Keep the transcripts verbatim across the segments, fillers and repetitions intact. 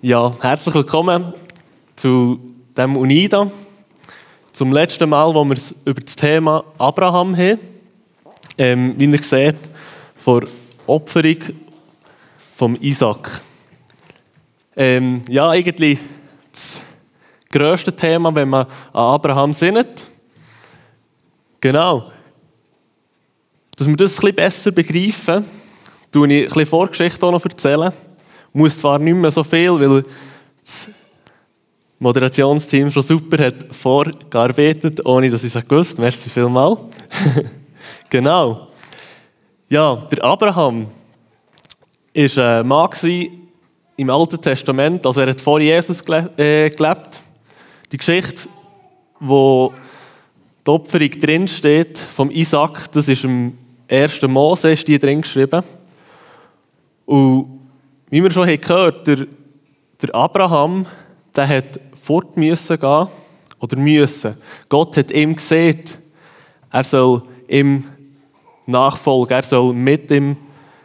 Ja, herzlich willkommen zu dem UNIDA. Zum letzten Mal, wo wir über das Thema Abraham haben. Ähm, wie ihr seht, vor Opferung vom Isaac. Ähm, ja, eigentlich das grösste Thema, wenn man an Abraham sinnet. Genau. Dass wir das ein bisschen besser begreifen, tue ich ein bisschen Vorgeschichte auch noch erzählen. Ich muss zwar nicht mehr so viel, weil das Moderationsteam schon super hat vorgearbeitet, ohne dass ich es gewusst habe. Merci vielmals. Genau. Ja, der Abraham war ein Mann im Alten Testament, also er hat vor Jesus gelebt. Die Geschichte, wo die Opferung drinsteht vom Isaac, das ist im ersten Mose ist die drin geschrieben. Und wie wir schon gehört haben, der, der Abraham, der hat fort müssen gehen, oder müssen. Gott hat ihm gesehen, er soll ihm nachfolgen, er soll mit ihm,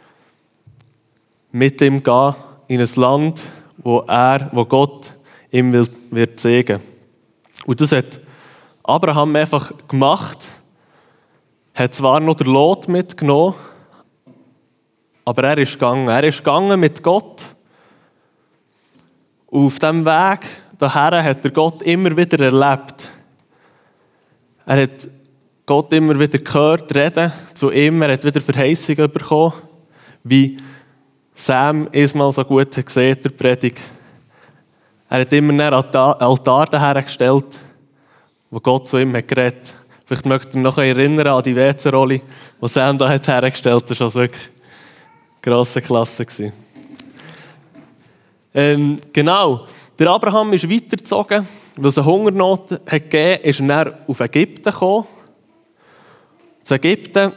mit ihm gehen in ein Land, wo er, wo Gott ihm will, wird segnen. Und das hat Abraham einfach gemacht, hat zwar noch den Lot mitgenommen, aber er ist gegangen. Er ist gegangen mit Gott. Und auf diesem Weg daher hat er Gott immer wieder erlebt. Er hat Gott immer wieder gehört, reden zu ihm. Er hat wieder Verheißungen bekommen, wie Sam einmal so gut hat gesehen, der Predigt. Er hat immer einen Altar dahergestellt, wo Gott zu ihm hat geredet. Vielleicht mögt ihr noch erinnern an die W C-Rolle, die Sam da hat hergestellt hat. Das war also wirklich eine grosse Klasse. Ähm, genau. Der Abraham ist weitergezogen, weil es eine Hungernot hat gegeben, ist er auf Ägypten gekommen. In Ägypten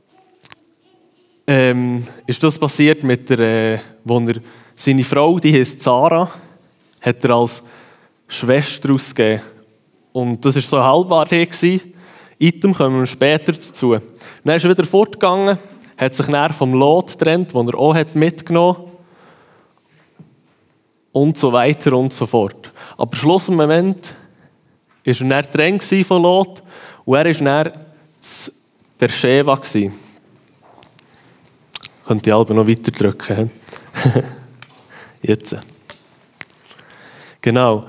ähm, ist das passiert mit der, äh, wo er seine Frau, die heisst Sarah, hat er als Schwester ausgegeben. Und das war so eine Halbwahrheit. Item kommen wir später dazu. Dann ist er wieder fortgegangen, hat sich dann vom Lot getrennt, den er auch mitgenommen hat. Und so weiter und so fort. Aber schlussendlich war er dann getrennt von Lot und er war dann zu Beersheba. Könnte ich aber noch weiter drücken. Jetzt. Genau.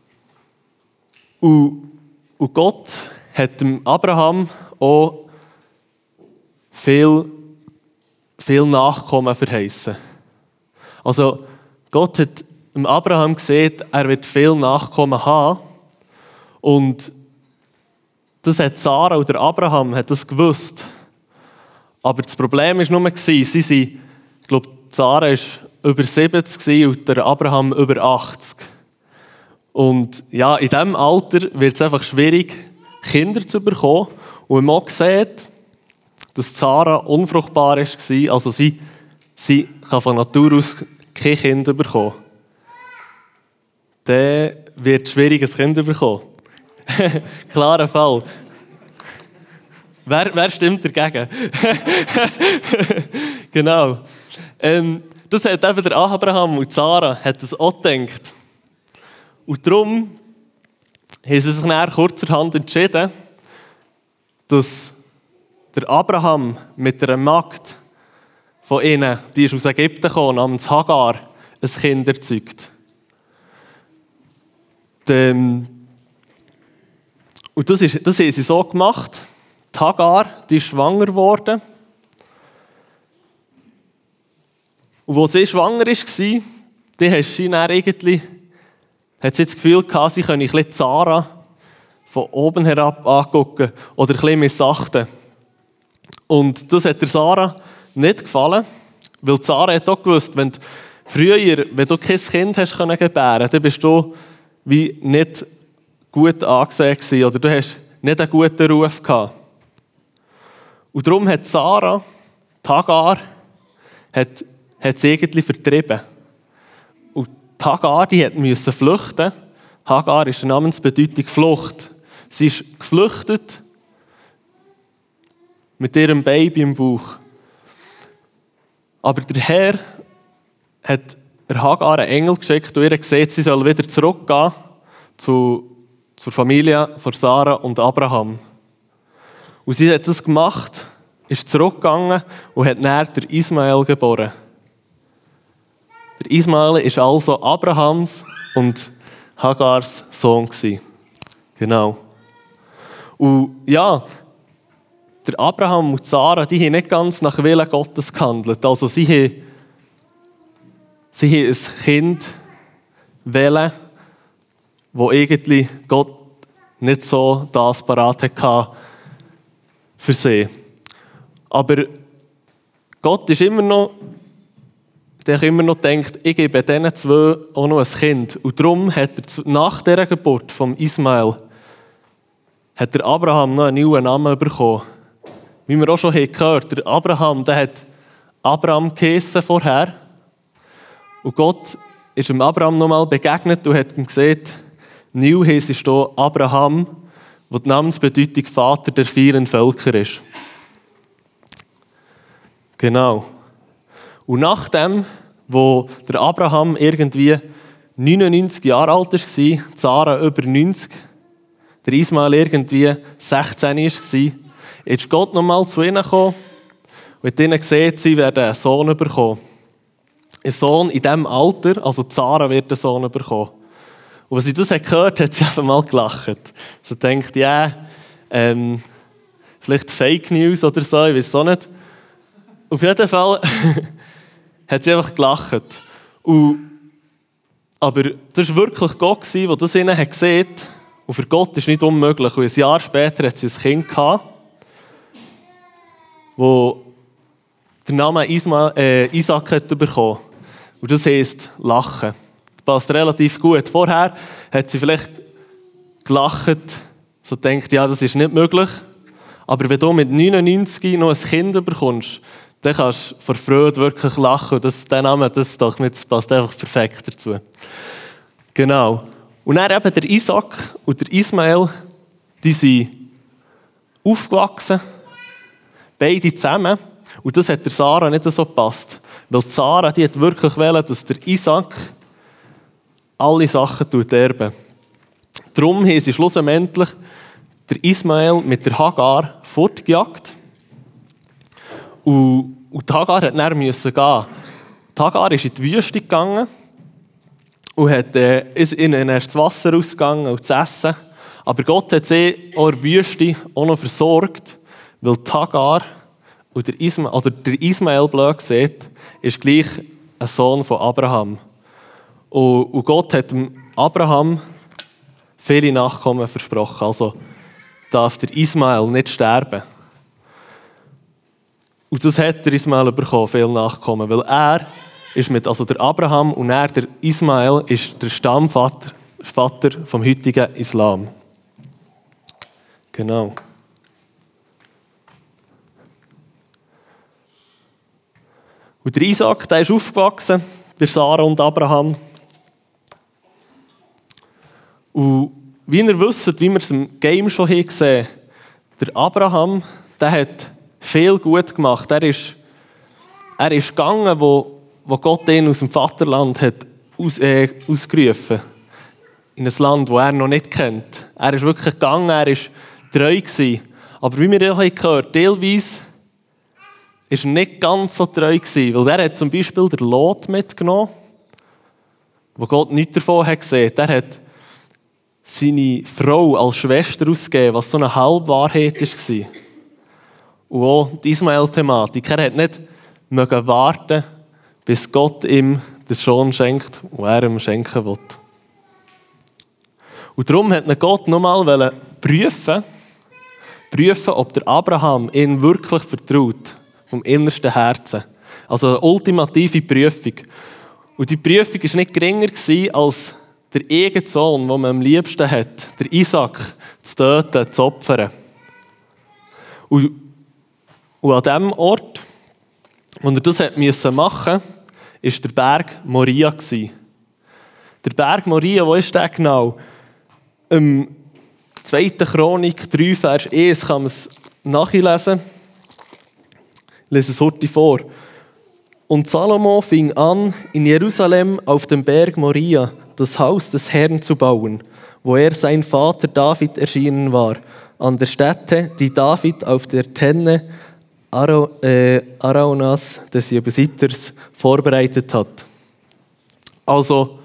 Und, und Gott hat dem Abraham auch viel, viel Nachkommen verheißen. Also Gott hat dem Abraham gesehen, er wird viel Nachkommen haben. Und das hat Sarah oder Abraham hat das gewusst. Aber das Problem war nur, sie sind, ich glaube, Sarah war über siebzig und der Abraham über achtzig. Und ja, in diesem Alter wird es einfach schwierig, Kinder zu bekommen. Und man sieht, dass Sarah unfruchtbar war, also sie, sie kann von Natur aus kein Kind bekommen. Dann wird es schwierig, ein Kind zu bekommen. Klarer Fall. Wer, wer stimmt dagegen? Genau. Ähm, das hat eben der Abraham und Sarah hat das auch gedacht. Und darum haben sie sich nach kurzerhand entschieden, dass der Abraham mit einer Magd von ihnen, die ist aus Ägypten gekommen, namens Hagar, ein Kind erzeugt. Und das, ist, das haben sie so gemacht. Die Hagar, die ist schwanger geworden. Und als sie schwanger war, die hat sie dann irgendwie, hat sie das Gefühl gehabt, sie könne ein bisschen Sarah von oben herab angucken oder ein bisschen missachten. Und das hat der Sarah nicht gefallen, weil Sarah hat auch gewusst, wenn du früher, wenn du kein Kind hast können gebären, dann bist du wie nicht gut angesehen gewesen, oder du hast nicht einen guten Ruf gehabt. Und darum hat Sarah, die Hagar, hat, hat sie irgendwie vertrieben. Und die Hagar, die musste flüchten. Hagar ist eine Namensbedeutung Flucht. Sie ist geflüchtet mit ihrem Baby im Bauch. Aber der Herr hat der Hagar einen Engel geschickt und ihr gesagt, sie soll wieder zurückgehen zu, zur Familie von Sarah und Abraham. Und sie hat das gemacht, ist zurückgegangen und hat dann den Ismael geboren. Der Ismael ist also Abrahams und Hagars Sohn gewesen. Genau. Und ja, der Abraham und Sarah, die haben nicht ganz nach Willen Gottes gehandelt. Also sie haben, sie haben ein Kind wählen, wo irgendwie Gott nicht so das parat hatte für sie. Aber Gott ist immer noch, der hat immer noch gedacht, ich gebe diesen zwei auch noch ein Kind. Und darum hat er nach dieser Geburt von Ismael hat der Abraham noch einen neuen Namen bekommen. Wie wir auch schon gehört haben, der Abraham, der hat Abraham geheissen vorher. Und Gott ist dem Abraham nochmal begegnet und hat ihm gesagt, Neu heisst es hier Abraham, wo die Namensbedeutung Vater der vielen Völker ist. Genau. Und nachdem, wo der Abraham irgendwie neunundneunzig Jahre alt war, Sarah über neunzig, der Ismael irgendwie sechzehn war, ist Gott nochmal zu ihnen gekommen und hat ihnen gesehen, sie werden einen Sohn bekommen. Ein Sohn in diesem Alter, also Sarah wird einen Sohn bekommen. Und als sie das gehört hat, hat sie einfach mal gelacht. Sie denkt, ja, yeah, ähm, vielleicht Fake News oder so, ich weiß auch nicht. Auf jeden Fall hat sie einfach gelacht. Und, aber das war wirklich Gott, der das ihnen hat gesehen. Und für Gott ist es nicht unmöglich. Und ein Jahr später hat sie ein Kind gehabt, wo den Namen Isma, äh, Isaac hat bekommen. Und das heisst Lachen. Das passt relativ gut. Vorher hat sie vielleicht gelacht, so denkt, ja, das ist nicht möglich. Aber wenn du mit neunundneunzig noch ein Kind bekommst, dann kannst du vor Freude wirklich lachen. Das, der Name, das, doch nicht, das passt einfach perfekt dazu. Genau. Und dann eben der Isaac und der Ismael, die sind aufgewachsen, beide zusammen. Und das hat der Sarah nicht so gepasst. Weil die Sarah, die hat wirklich wollen, dass der Isaac alle Sachen erben. Darum haben sie schlussendlich der Ismael mit der Hagar fortgejagt. Und, und die Hagar hat dann müssen gehen. Die Hagar ist in die Wüste gegangen und hat, äh, ist ihnen erst das Wasser ausgegangen und das Essen. Aber Gott hat sie auch in der Wüste auch noch versorgt, weil die Hagar und der Ismael, oder der Ismael, blöd gesagt, ist gleich ein Sohn von Abraham. Und, und Gott hat dem Abraham viele Nachkommen versprochen. Also darf der Ismael nicht sterben. Und das hat der Ismael bekommen, viele Nachkommen. Weil er ist mit, also der Abraham und er, der Ismael, ist der Stammvater Vater vom heutigen Islam. Genau. Und der Isaac, der ist aufgewachsen bei Sarah und Abraham. Und wie ihr wisst, wie wir es im Game schon gesehen haben, der Abraham, der hat viel gut gemacht. Er ist, er ist gegangen, wo, wo Gott ihn aus dem Vaterland hat aus, äh, ausgerufen. In ein Land, das er noch nicht kennt. Er ist wirklich gegangen, er war treu gewesen. Aber wie wir ja gehört haben, teilweise ist er nicht ganz so treu gewesen. Weil er hat zum Beispiel den Lot mitgenommen, wo Gott nichts davon hat gesehen. Er hat seine Frau als Schwester ausgegeben, was so eine Halbwahrheit war. Und auch die Ismael-Thematik. Er hat nicht mögen warten, bis Gott ihm den Sohn schenkt, den er ihm schenken will. Und darum hat ihn Gott nochmal prüfen, prüfen, ob der Abraham ihn wirklich vertraut, vom innersten Herzen. Also eine ultimative Prüfung. Und die Prüfung war nicht geringer als der eigene Sohn, den man am liebsten hat, der Isaac, zu töten, zu opfern. Und, und an dem Ort, wo er das machen musste, war der Berg Moria. Der Berg Moria, wo ist der genau? Im zweiten Chronik drei, Vers eins kann man es nachlesen. Ich lese es heute vor. Und Salomo fing an, in Jerusalem auf dem Berg Moria das Haus des Herrn zu bauen, wo er sein Vater David erschienen war, an der Stätte, die David auf der Tenne Ara- äh, Araunahs des Jebusitters vorbereitet hat. Also,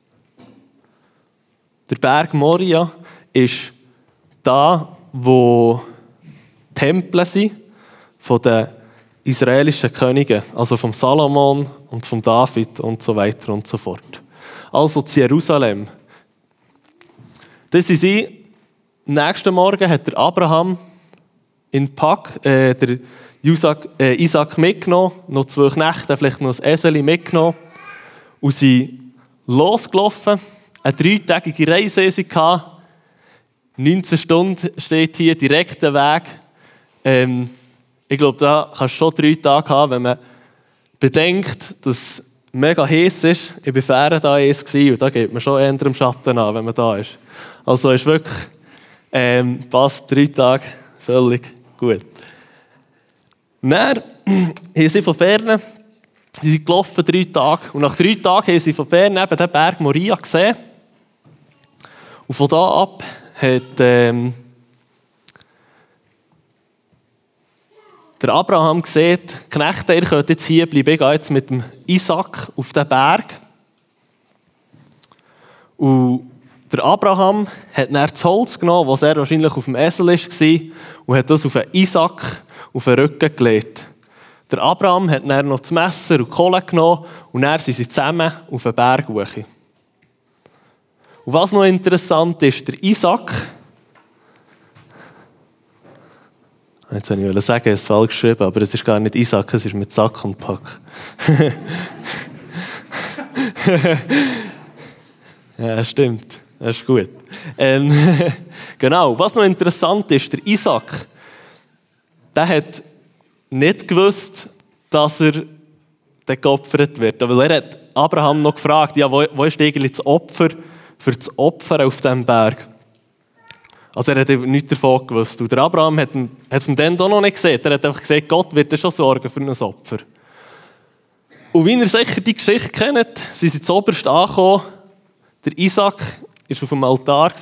der Berg Moria ist da, wo Tempel sind von den israelischen Königen, also vom Salomon und vom David und so weiter und so fort. Also zu Jerusalem. Das sind sie. Am nächsten Morgen hat der Abraham in Pack, äh, der Isaac, äh, Isaac mitgenommen, noch zwei Knechte, vielleicht noch ein Eseli mitgenommen und sind losgelaufen. Eine dreitägige Reise hatten. neunzehn Stunden steht hier, direkter Weg. Ähm, ich glaube, da kannst du schon drei Tage haben, wenn man bedenkt, dass es mega heiß ist. Ich war Fähren da eins und da geht man schon eher im Schatten an, wenn man da ist. Also ist wirklich, ähm, passt drei Tage völlig gut. Dann haben sie von Ferne, sie sind gelaufen drei Tage und nach drei Tagen haben sie von Ferne eben den Berg Moria gesehen. Und von da ab hat ähm, der Abraham gesehen, Knechte, ihr könnt jetzt hier bleiben, ich gehe jetzt mit dem Isaac auf den Berg. Und der Abraham hat dann das Holz genommen, das er wahrscheinlich auf dem Esel war, und hat das auf den Isaac auf den Rücken gelegt. Der Abraham hat dann noch das Messer und die Kohle genommen und dann sind sie zusammen auf den Berg hoch. Und was noch interessant ist, der Isaac, jetzt wollte ich sagen, es ist falsch geschrieben, aber es ist gar nicht Isaac, es ist mit Sack und Pack. Ja, stimmt. Das ist gut. Ähm, genau. Was noch interessant ist, der Isaac, der hat nicht gewusst, dass er geopfert wird. Weil er hat Abraham noch gefragt, ja, wo, wo ist eigentlich das Opfer für das Opfern auf diesem Berg? Also er hat nichts davon gewusst. Und der Abraham hat es ihm dann auch noch nicht gesehen. Er hat einfach gesagt, Gott wird schon sorgen für ein Opfer. Und wie ihr sicher die Geschichte kennt, sind sie zuoberst angekommen. Der Isaac war auf dem Altar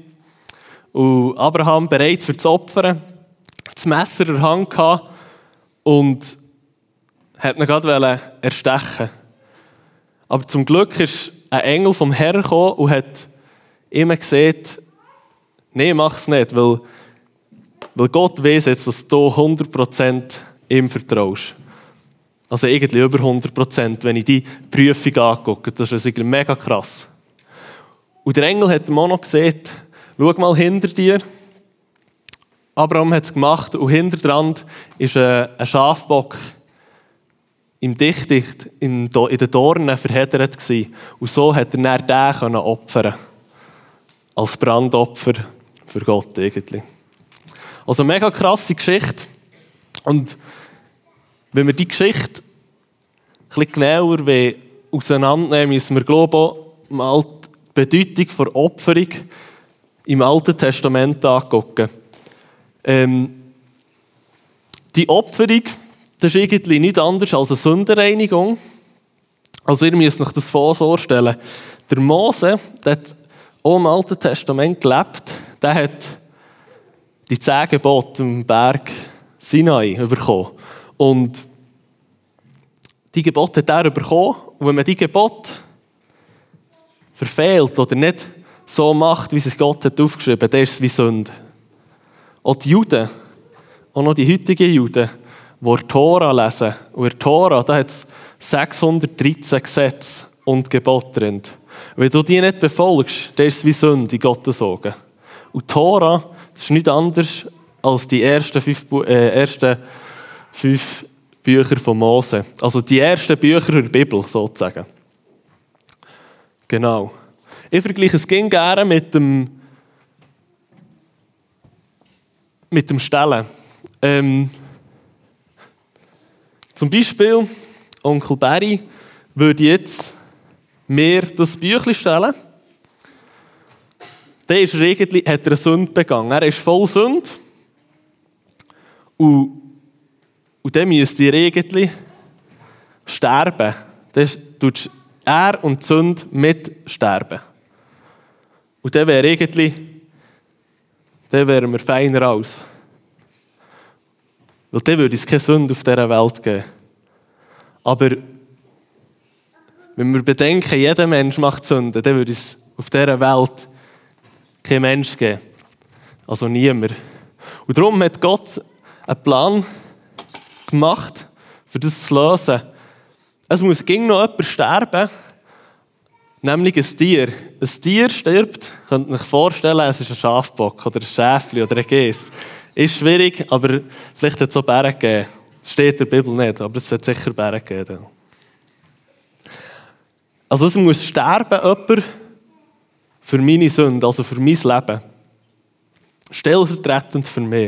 und Abraham bereit für das Opfern, das Messer in der Hand gehabt und hat ihn gerade erstechen. Aber zum Glück ist ein Engel vom Herrn gekommen und hat ihm gesagt, nein, mach es nicht, weil, weil Gott weiss jetzt, dass du hundert Prozent ihm vertraust. Also irgendwie über hundert Prozent, wenn ich die Prüfung angucke. Das ist irgendwie mega krass. Und der Engel hat ihm auch noch gesagt, schau mal hinter dir. Abraham hat es gemacht und hinter dran war ein Schafbock im Dichtdicht in den Dornen verheddert gewesen. Und so hat er dann den opfern. Als Brandopfer für Gott irgendwie. Also eine mega krasse Geschichte. Und wenn wir die Geschichte ein bisschen genauer auseinandernehmen, müssen wir glaube ich mal die Bedeutung der Opferung im Alten Testament angucken. Ähm, die Opferung, das ist irgendwie nichts anderes als eine Sündenreinigung. Also ihr müsst euch das vorstellen. Der Mose, der hat auch im Alten Testament gelebt, der hat die zehn Gebote am Berg Sinai bekommen. Und die Gebote hat er bekommen. Und wenn man die Gebote verfehlt oder nicht so macht, wie es Gott hat aufgeschrieben hat, dann ist es wie Sünde. Auch die Juden, auch noch die heutigen Juden, die die Tora lesen. Und in der Tora, da hat es sechshundertdreizehn Gesetze und Gebote drin. Wenn du die nicht befolgst, dann ist es wie Sünde in Gottes Augen. Und die Tora, das ist nichts anderes als die ersten fünf, äh, ersten fünf Bücher von Mose. Also die ersten Bücher der Bibel, sozusagen. Genau. Ich vergleiche es gerne mit dem, mit dem Stellen. Ähm, zum Beispiel, Onkel Barry würde jetzt mir das Büchlein stellen. Der ist irgendwie, hat er eine Sünde begangen. Er ist voll Sünde. Und, und dann müsst ihr irgendwie sterben, dann tut er und die Sünde mitsterben. Und dann wäre irgendwie, dann wären wir feiner aus. Weil dann würde es keine Sünde auf dieser Welt geben. Aber wenn wir bedenken, jeder Mensch macht Sünde, dann würde es auf dieser Welt kein Mensch geben. Also niemand. Und darum hat Gott einen Plan gemacht, für das zu lösen. Es muss ging noch jemand sterben, nämlich ein Tier. Ein Tier stirbt, könnt ihr euch vorstellen, es ist ein Schafbock oder ein Schäfli oder ein Geiss. Ist schwierig, aber vielleicht hat es auch Bären gegeben. Das steht in der Bibel nicht, aber es hat sicher Bären gegeben. Also es muss sterben, jemand für meine Sünde, also für mein Leben. Stellvertretend für mich.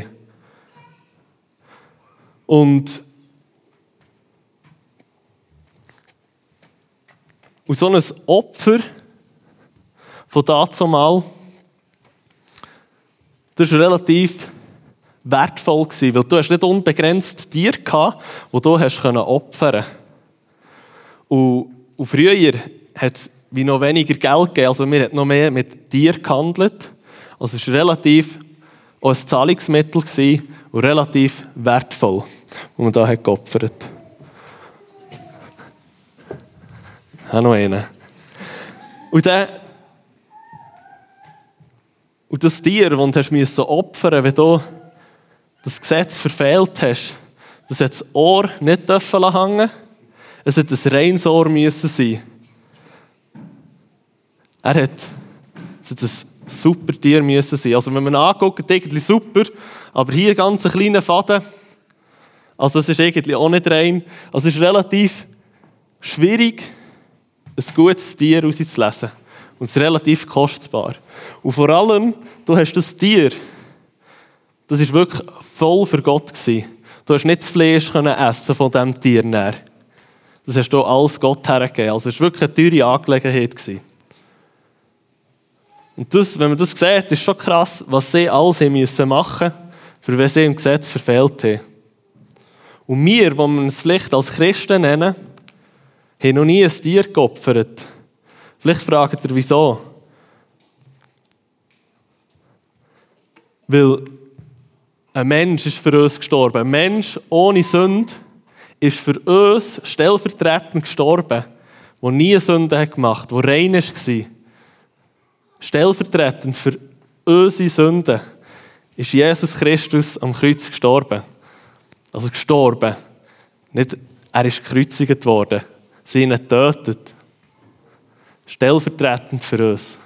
Und, und so ein Opfer von dazumal, das war relativ wertvoll, weil du hast nicht unbegrenzt Tiere gehabt, die du hast opfern konntest. Und, und früher hat es wie noch weniger Geld gegeben, also wir haben noch mehr mit Tieren gehandelt. Also es war relativ auch ein Zahlungsmittel und relativ wertvoll, wo man da hat geopfert hat. Ich habe noch einen. Und, der, und das Tier, das du hast opfern, wenn du das Gesetz verfehlt hast, das hat das Ohr nicht hängen dürfen. Es hat ein reines Ohr müssen sein. Er hat, es hat ein super Tier müssen sein. Also wenn man anguckt, irgendwie super, aber hier ganz ein kleiner Faden. Also es ist irgendwie auch nicht rein. Also es ist relativ schwierig, ein gutes Tier rauszulesen. Und es ist relativ kostbar. Und vor allem, du hast das Tier, das war wirklich voll für Gott gewesen. Du hast nicht das Fleisch essen von diesem Tier näher. Das hast du alles Gott hergegeben. Also es war wirklich eine teure Angelegenheit gewesen. Und das, wenn man das sieht, ist schon krass, was sie alles machen müssen, für wenn sie im Gesetz verfehlt haben. Und wir, die wir uns vielleicht als Christen nennen, haben noch nie ein Tier geopfert. Vielleicht fragt ihr, wieso? Weil ein Mensch ist für uns gestorben. Ein Mensch ohne Sünde ist für uns stellvertretend gestorben, der nie Sünde gemacht hat, der rein war. Stellvertretend für unsere Sünden ist Jesus Christus am Kreuz gestorben. Also gestorben. Nicht, er ist gekreuzigt worden. Sie ihn getötet. Stellvertretend für uns.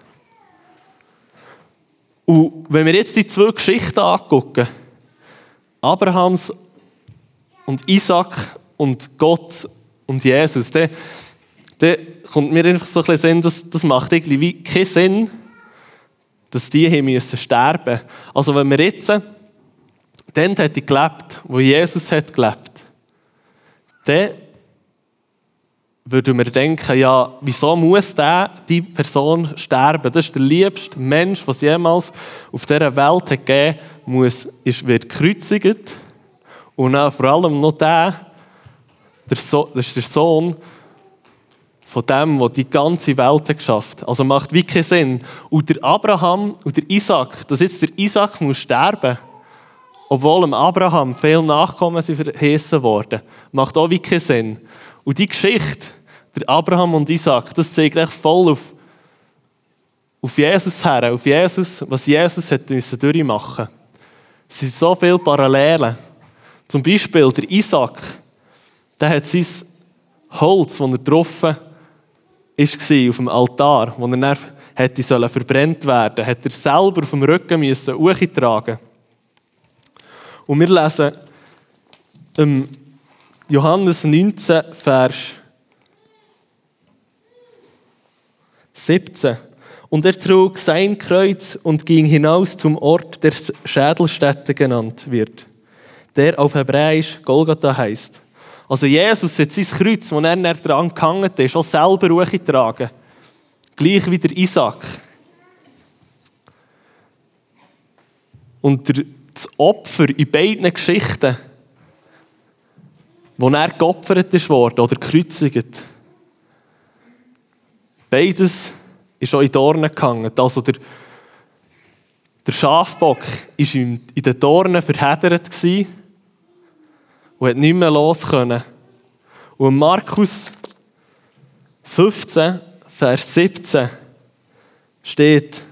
Und wenn wir jetzt die zwei Geschichten angucken, Abrahams und Isaac und Gott und Jesus, dann, dann kommt mir einfach so ein bisschen Sinn, das, das macht irgendwie wie keinen Sinn, dass die hier müssen sterben. Also wenn wir jetzt, dann hat er gelebt, wo Jesus hat gelebt, dann würden wir denken, ja, wieso muss der, die Person sterben? Das ist der liebste Mensch, den es jemals auf dieser Welt hat gegeben muss, ist, wird gekreuzigt. Und auch vor allem noch der, der so, das ist der Sohn von dem, der die ganze Welt hat geschafft hat. Also macht wirklich keinen Sinn. Und der Abraham und der Isaac, dass jetzt der Isaac muss sterben, obwohl dem Abraham viele Nachkommen sind verheißen worden, macht auch wirklich keinen Sinn. Und die Geschichte, der Abraham und Isaac, das zeigt echt voll auf, auf Jesus her, auf Jesus, was Jesus hat müssen durchmachen. Es sind so viele Parallelen. Zum Beispiel der Isaac, der hat sein Holz, das er getroffen war, auf dem Altar, wo er dann hätte verbrennt werden sollen, hat er selber auf dem Rücken müssen hochtragen. Und wir lesen im Johannes neunzehn, Vers siebzehn. Und er trug sein Kreuz und ging hinaus zum Ort, der Schädelstätte genannt wird, der auf Hebräisch Golgatha heißt. Also Jesus hat sein Kreuz, das er dran gehangen ist, auch selber hochgetragen. Gleich wie der Isaac. Und das Opfer in beiden Geschichten wo er geopfert ist worden oder gekreuzigt. Beides ist auch in Dornen gehangen. Also der, der Schafbock war in den Dornen verheddert und hat nicht mehr los können. Und in Markus fünfzehn, Vers siebzehn steht,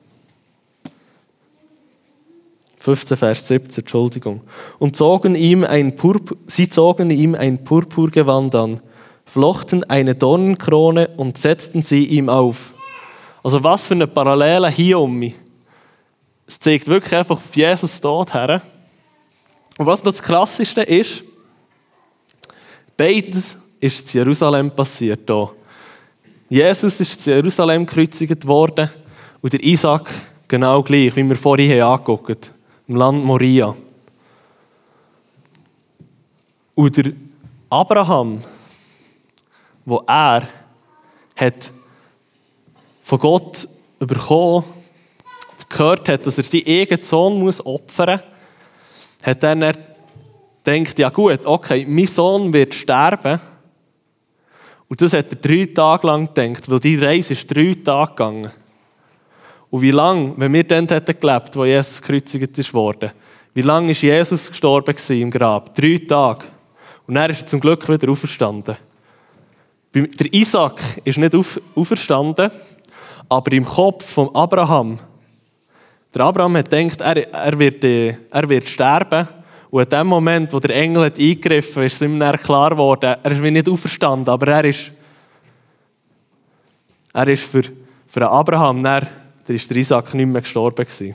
fünfzehn, Vers siebzehn, Entschuldigung. Und zogen ihm ein Purpur, sie zogen ihm ein Purpurgewand an, flochten eine Dornenkrone und setzten sie ihm auf. Also was für eine Parallele hier um mich. Es zeigt wirklich einfach auf Jesus Tod her. Und was noch das Krasseste ist, beides ist in Jerusalem passiert. Hier. Jesus ist in Jerusalem gekreuzigt worden und der Isaac genau gleich, wie wir vorhin angeguckt haben, im Land Moria. Und der Abraham, wo er hat von Gott bekommen, gehört hat, dass er seinen eigenen Sohn muss opfern muss, hat dann er gedacht, ja gut, okay, mein Sohn wird sterben. Und das hat er drei Tage lang gedacht, weil die Reise ist drei Tage gegangen. Und wie lange, wenn wir dann hätten gelebt, wo Jesus gekreuzigt wurde, wie lange ist Jesus gestorben im Grab? Drei Tage. Und er ist zum Glück wieder auferstanden. Der Isaac ist nicht auf, auferstanden, aber im Kopf von Abraham, der Abraham hat gedacht, er, er, wird, er wird sterben. Und in dem Moment, wo der Engel hat eingegriffen hat, ist ihm dann klar geworden, er ist nicht auferstanden, aber er ist, er ist für, für Abraham, dann, der ist der Isaac nicht mehr gestorben gewesen.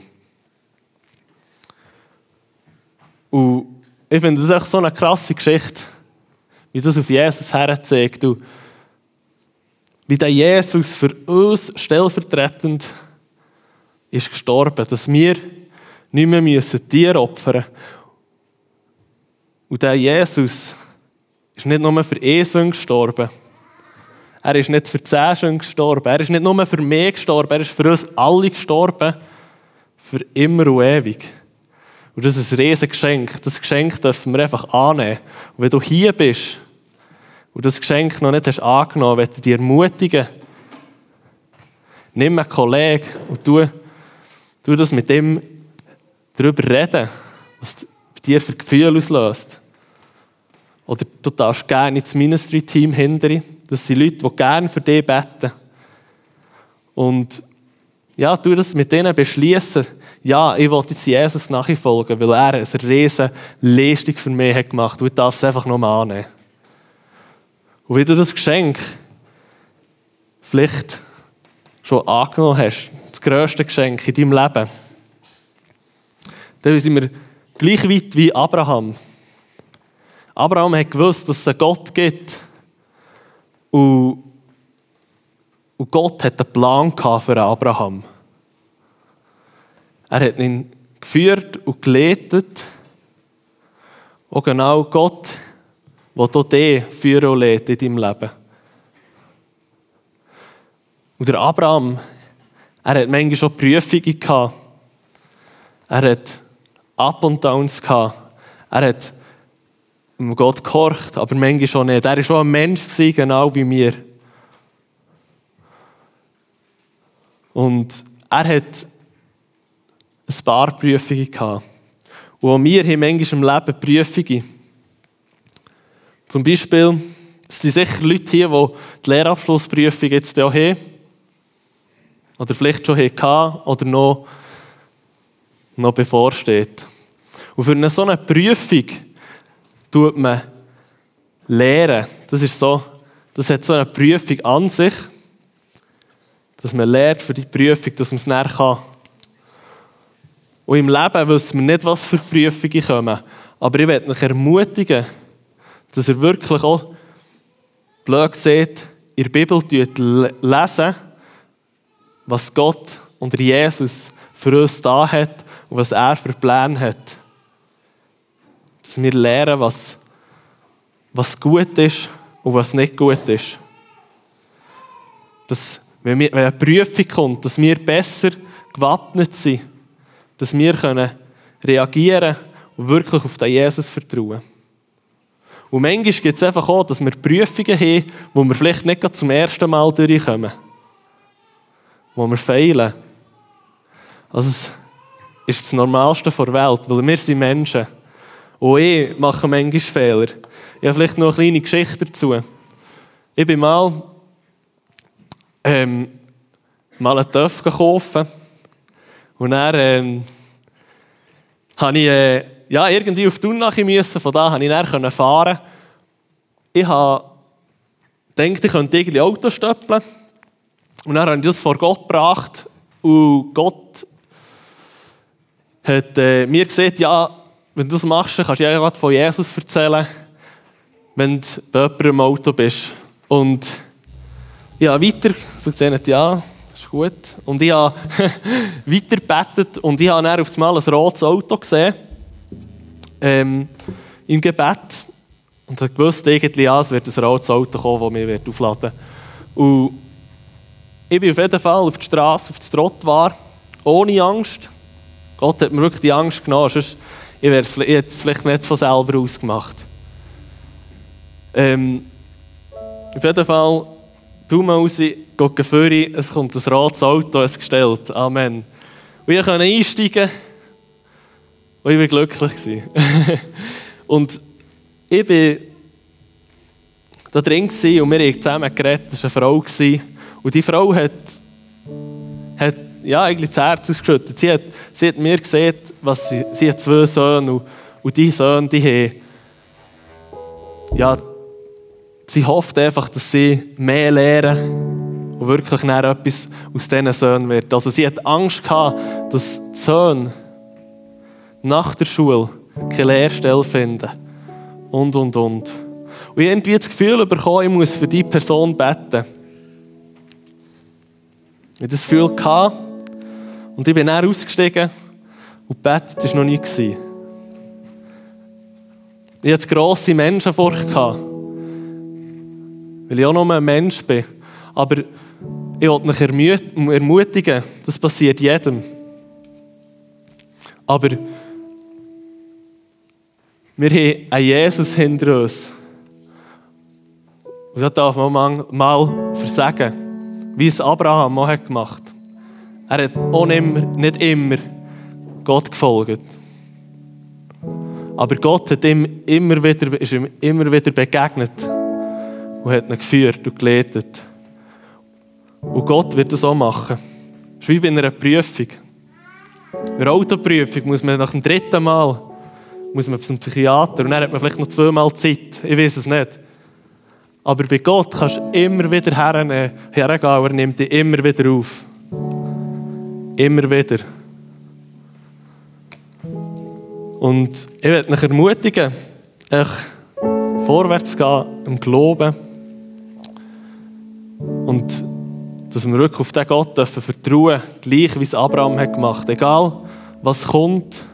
Und ich finde, das ist echt so eine krasse Geschichte, wie das auf Jesus herzeigt. Und wie der Jesus für uns stellvertretend ist gestorben, dass wir nicht mehr müssen Tiere opfern müssen. Und der Jesus ist nicht nur für Esau gestorben. Er ist nicht für zehn Sünden gestorben. Er ist nicht nur für mich gestorben. Er ist für uns alle gestorben. Für immer und ewig. Und das ist ein riesiges Geschenk. Das Geschenk dürfen wir einfach annehmen. Und wenn du hier bist und das Geschenk noch nicht hast angenommen, möchte ich dich ermutigen, nimm einen Kollegen und tu, tu das mit ihm darüber reden, was bei dir für Gefühle auslöst. Oder du darfst gerne ins Ministry-Team hindern. Das sind Leute, die gerne für dich beten. Und ja, tu das mit denen beschließen. Ja, ich will jetzt Jesus nachfolgen, weil er eine riesige Leistung für mich hat gemacht hat. Und ich darf es einfach nur annehmen. Und wenn du das Geschenk vielleicht schon angenommen hast, das grösste Geschenk in deinem Leben, dann sind wir gleich weit wie Abraham. Abraham hat gewusst, dass es einen Gott gibt. Und, und Gott hat einen Plan für Abraham. Er hat ihn geführt und geleitet. Und genau Gott will auch dich führen und leiten in deinem Leben. Und der Abraham, er hat manchmal schon Prüfungen gehabt. Er hat Up und Downs gehabt. Er hat Gott gehorcht, aber manchmal schon nicht. Er war schon ein Mensch, genau wie wir. Und er hat ein paar Prüfungen gehabt. Und auch wir haben manchmal im Leben Prüfungen. Zum Beispiel, es sind sicher Leute hier, die die Lehrabschlussprüfung jetzt auch haben. Oder vielleicht schon hatten oder noch, noch bevorsteht. Und für eine so eine Prüfung tut man lehren. Das ist so, das hat so eine Prüfung an sich, dass man lernt für die Prüfung, dass man es näher kann. Und im Leben wissen wir nicht, was für Prüfungen kommen. Aber ich möchte euch ermutigen, dass ihr wirklich auch, blöd seht, in der Bibel lesen, was Gott und Jesus für uns da hat und was er für Pläne hat. Dass wir lernen, was, was gut ist und was nicht gut ist. Dass, wenn, wir, wenn eine Prüfung kommt, dass wir besser gewappnet sind, dass wir können reagieren und wirklich auf den Jesus vertrauen. Und manchmal gibt es einfach auch, dass wir Prüfungen haben, wo wir vielleicht nicht gerade zum ersten Mal durchkommen. Wo wir fehlen. Also es ist das Normalste der Welt, weil wir sind Menschen. Und ich mache manchmal Fehler. Ich habe vielleicht noch eine kleine Geschichte dazu. Ich bin mal, ähm, mal einen Töpf gekauft. Und dann ähm, habe ich äh, ja, irgendwie auf die Unlache müssen. Von da konnte ich dann fahren. Ich habe gedacht, ich könnte irgendwie Auto stöppeln. Und dann habe ich das vor Gott gebracht. Und Gott hat äh, mir gesagt, ja, wenn du das machst, kannst du ja gerade von Jesus erzählen, wenn du bei jemandem im Auto bist. Und ich habe weiter so gesagt, ja, ist gut. Und ich habe weiter gebetet und ich habe dann auf einmal ein rotes Auto gesehen, ähm, im Gebet. Und ich wusste irgendwie, ja, es wird ein rotes Auto kommen, das mich aufladen wird. Und ich bin auf jeden Fall auf die Straße, auf das Trottoir, ohne Angst. Gott hat mir wirklich die Angst genommen, sonst ich hätte es vielleicht nicht von selber ausgemacht. Ähm, auf jeden Fall, Daumen raus, gucken vorne, es kommt ein rotes Auto, es gestellt. Amen. Und ich konnte einsteigen und ich war glücklich. Und ich war da drin und wir haben zusammen geredet, das war eine Frau. Und die Frau hat, hat ja, eigentlich das Herz ausgeschüttet. Sie hat, sie hat mir gesagt, was sie, sie hat zwei Söhne und, und die Söhne, die haben, ja, sie hofft einfach, dass sie mehr lernen und wirklich näher etwas aus diesen Söhnen wird. Also sie hat Angst gehabt, dass die Söhne nach der Schule keine Lehrstelle finden. Und, und, und. Und ich habe irgendwie das Gefühl bekommen, ich muss für diese Person beten. Ich hatte das Gefühl gehabt, und ich bin dann ausgestiegen und betet war noch nie. Ich hatte grosse Menschenfurcht gehabt, weil ich auch nur ein Mensch bin. Aber ich wollte mich ermutigen, das passiert jedem. Aber wir haben einen Jesus hinter uns. Und das darf man mal versagen, wie es Abraham auch gemacht hat. Er hat auch nicht immer, nicht immer Gott gefolgt. Aber Gott hat ihm immer wieder, ist ihm immer wieder begegnet und hat ihn geführt und geleitet. Und Gott wird das auch machen. Das ist wie bei einer Prüfung. Bei einer Autoprüfung muss man nach dem dritten Mal muss man zum Psychiater und dann hat man vielleicht noch zweimal Zeit. Ich weiß es nicht. Aber bei Gott kannst du immer wieder hergehen, hergehen und er nimmt dich immer wieder auf. Immer wieder. Und ich möchte euch ermutigen, euch vorwärts zu gehen im Glauben. Und dass wir wirklich auf diesen Gott dürfen vertrauen dürfen, gleich wie es Abraham hat gemacht. Egal, was kommt,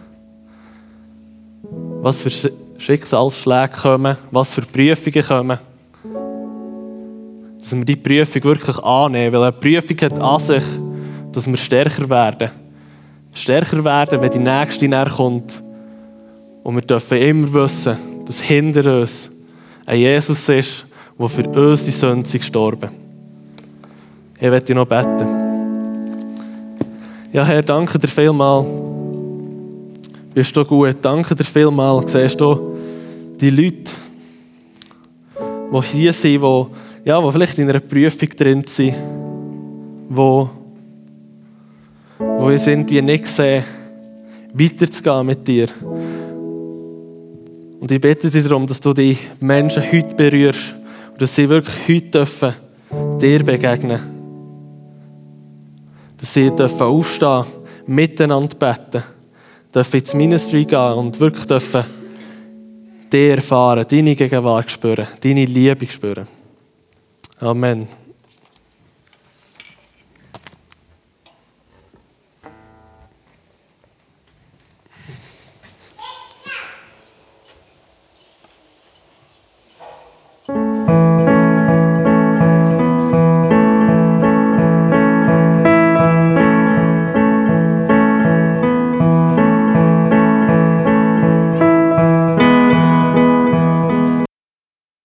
was für Schicksalsschläge kommen, was für Prüfungen kommen. Dass wir die Prüfung wirklich annehmen. Weil eine Prüfung hat an sich, dass wir stärker werden. Stärker werden, wenn die nächste näher kommt. Und wir dürfen immer wissen, dass hinter uns ein Jesus ist, der für unsere Sünden gestorben ist. Ich möchte noch beten. Ja, Herr, danke dir vielmals. Bist du gut? Danke dir vielmals. Siehst du die Leute, die hier sind, die, ja, die vielleicht in einer Prüfung drin sind, die, die es irgendwie nicht sehen, weiterzugehen mit dir. Und ich bitte dich darum, dass du die Menschen heute berührst und dass sie wirklich heute dürfen dir begegnen. Dass sie dürfen aufstehen, miteinander beten, dürfen ins Ministry gehen und wirklich dürfen dir erfahren, deine Gegenwart spüren, deine Liebe spüren. Amen.